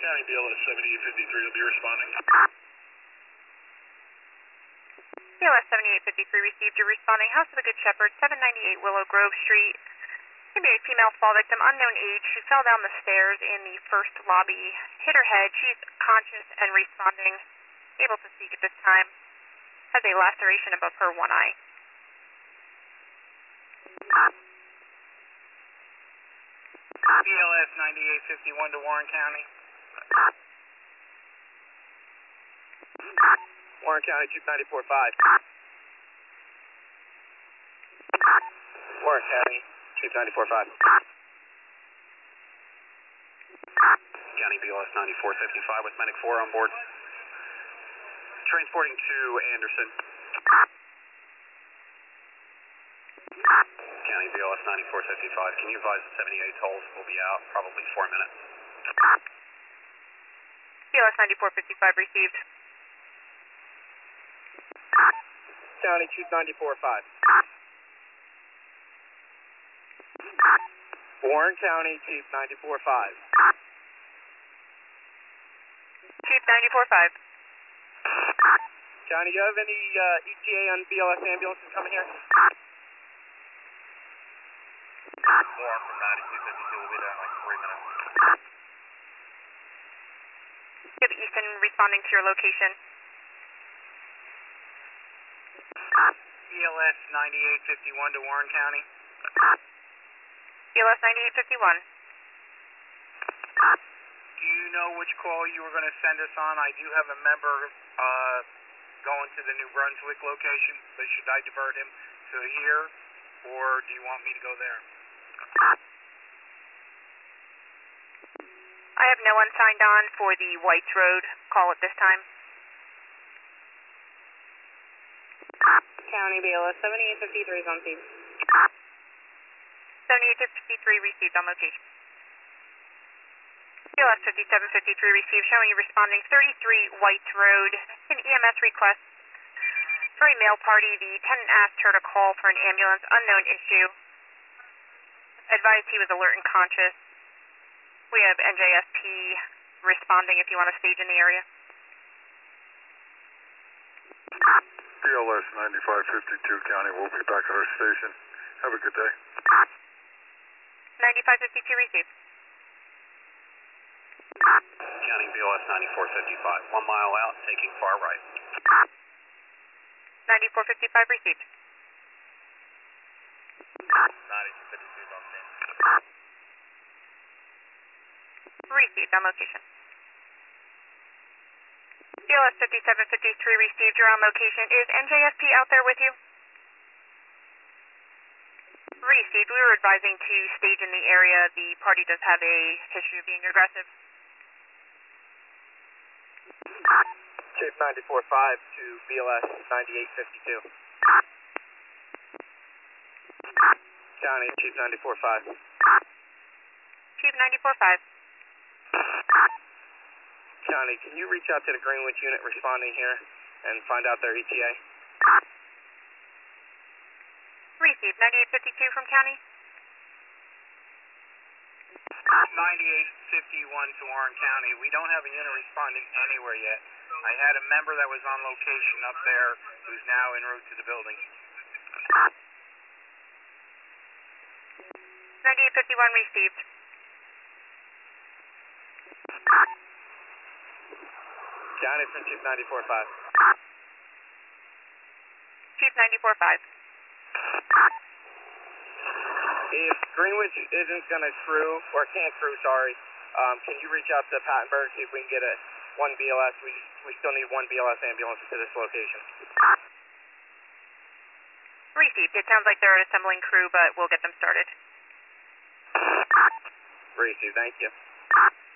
County BLS 7853 will be responding. BLS 7853 received your responding. House of the Good Shepherd, 798 Willow Grove Street. Going to be a female fall victim, unknown age. She fell down the stairs in the first lobby, hit her head. She's conscious and responding, able to speak at this time. Has a laceration above her one eye. BLS 9851 to Warren County. Warren County, Chief 94.5. Warren County, Chief 94.5. County BLS 9455 with Medic 4 on board. Transporting to Anderson. County BLS 9455. Can you advise the 78 tolls will be out probably 4 minutes? BLS 9455 received. County Chief 94.5. Warren County Chief 94.5. Chief 94.5. County, do you have any ETA on BLS ambulances coming here? Warren from 9252 will be there in like 3 minutes. You have Easton responding to your location. BLS 9851 to Warren County. BLS 9851. Do you know which call you were going to send us on? I do have a member going to the New Brunswick location, but should I divert him to here, or do you want me to go there? I have no one signed on for the Whites Road call at this time. County BLS 7853 is on scene. 7853 received on location. BLS 5753 received, showing you responding 33 Whites Road. An EMS request for a male party. The tenant asked her to call for an ambulance, unknown issue. Advised he was alert and conscious. We have NJSP responding if you want to stage in the area. BLS 9552 County, we'll be back at our station. Have a good day. 9552 received. County BLS 9455, 1 mile out, taking far right. 9455 received. 9252 is on scene. Received on location. BLS 5753 received, you're on location. Is NJSP out there with you? Received, we were advising to stage in the area. The party does have a history of being aggressive. Chief 94.5 to BLS 9852. County Chief 94.5. Chief 94.5. County, can you reach out to the Greenwich unit responding here and find out their ETA? Received, 9852 from County. 9851 to Warren County. We don't have a unit responding anywhere yet. I had a member that was on location up there who's now en route to the building. 9851 received. County from Chief 94.5. Chief 94.5. If Greenwich isn't going to crew, or can't crew, sorry, can you reach out to Pattenberg, see if we can get one BLS? We still need one BLS ambulance to this location. Received. It sounds like they're an assembling crew, but we'll get them started. Received, thank you.